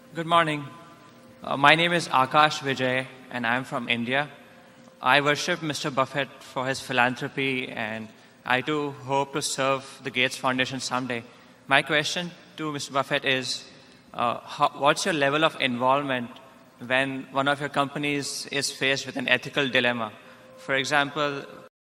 Good morning. My name is Akash Vijay, and I'm from India. I worship Mr. Buffett for his philanthropy, and I too hope to serve the Gates Foundation someday. My question to Mr. Buffett is, what's your level of involvement when one of your companies is faced with an ethical dilemma? For example,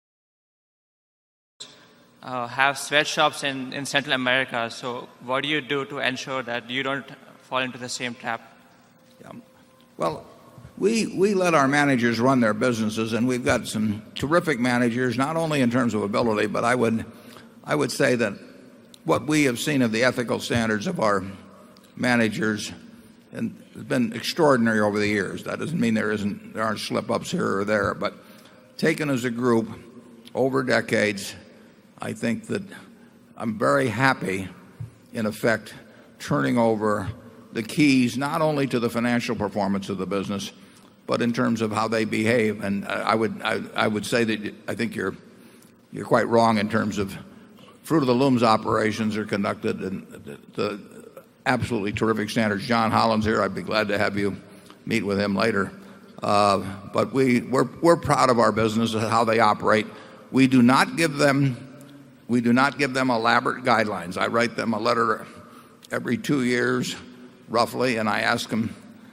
have sweatshops in Central America. So what do you do to ensure that you don't fall into the same trap? Yeah. Well, we let our managers run their businesses, and we've got some terrific managers, not only in terms of ability, but I would say that what we have seen of the ethical standards of our managers and has been extraordinary over the years. That doesn't mean there aren't slip-ups here or there, but taken as a group over decades, I think that I'm very happy, in effect, turning over the keys not only to the financial performance of the business, but in terms of how they behave. And I would say that I think you're quite wrong in terms of Fruit of the Loom's operations are conducted in the absolutely terrific standards. John Holland's here. I'd be glad to have you meet with him later. But we're proud of our business and how they operate. We do not give them elaborate guidelines. I write them a letter every 2 years, roughly, and I ask them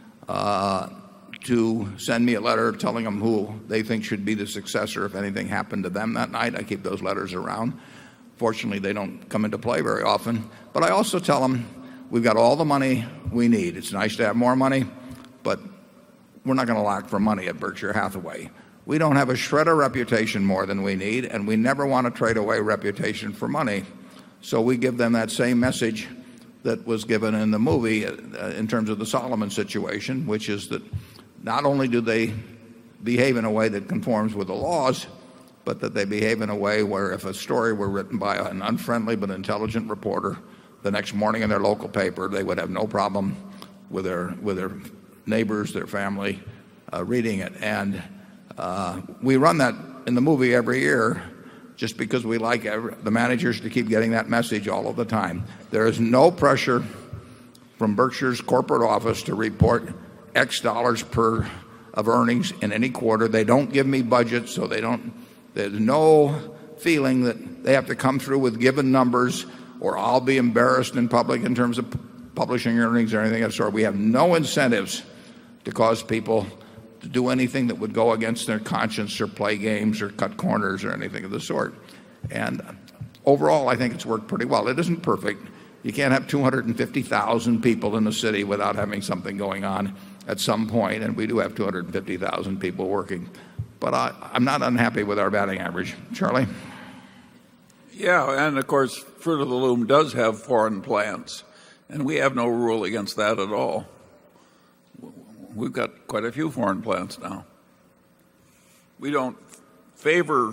to send me a letter telling them who they think should be the successor if anything happened to them that night. I keep those letters around. Fortunately, they don't come into play very often. But I also tell them we've got all the money we need. It's nice to have more money, but we're not going to lack for money at Berkshire Hathaway. We don't have a shred of reputation more than we need, and we never want to trade away reputation for money. So we give them that same message that was given in the movie in terms of the Solomon situation, which is that not only do they behave in a way that conforms with the laws, but that they behave in a way where if a story were written by an unfriendly but intelligent reporter the next morning in their local paper, they would have no problem with their neighbors, their family, reading it. And we run that in the movie every year just because we like the managers to keep getting that message all of the time. There is no pressure from Berkshire's corporate office to report X dollars of earnings in any quarter. They don't give me budgets, so there's no feeling that they have to come through with given numbers or I'll be embarrassed in public in terms of publishing earnings or anything of the sort. We have no incentives to cause people to do anything that would go against their conscience or play games or cut corners or anything of the sort. And overall, I think it's worked pretty well. It isn't perfect. You can't have 250,000 people in the city without having something going on at some point, and we do have 250,000 people working. But I'm not unhappy with our batting average. Charlie? Yeah, and of course, Fruit of the Loom does have foreign plants, and we have no rule against that at all. We've got quite a few foreign plants now. We don't favor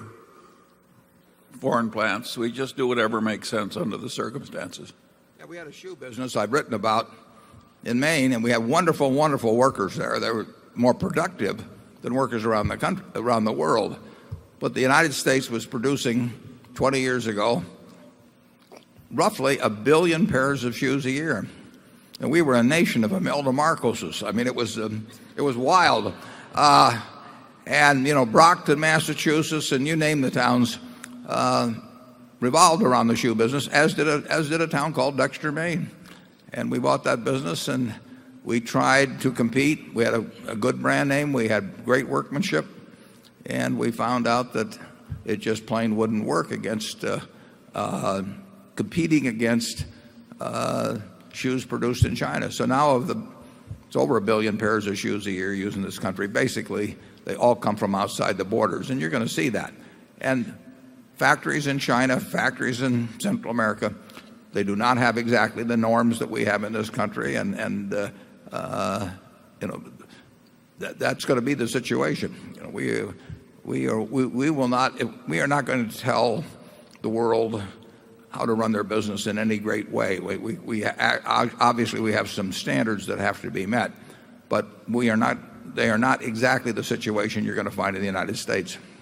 foreign plants. We just do whatever makes sense under the circumstances. Yeah, we had a shoe business I've written about in Maine, and we have wonderful, wonderful workers there. They were more productive than workers around the country, around the world. But the United States was producing 20 years ago roughly 1 billion pairs of shoes a year. And we were a nation of Imelda Marcoses. I mean, it was wild. And, Brockton, Massachusetts, and you name the towns, revolved around the shoe business, as did a town called Dexter, Maine. And we bought that business, and we tried to compete. We had a good brand name. We had great workmanship. And we found out that it just plain wouldn't work against competing against shoes produced in China. So now it's over 1 billion pairs of shoes a year used in this country. Basically, they all come from outside the borders, and you're going to see that. And factories in China, factories in Central America, they do not have exactly the norms that we have in this country, and that's going to be the situation. We are not going to tell the world how to run their business in any great way. Obviously we have some standards that have to be met, but they are not exactly the situation you're going to find in the United States.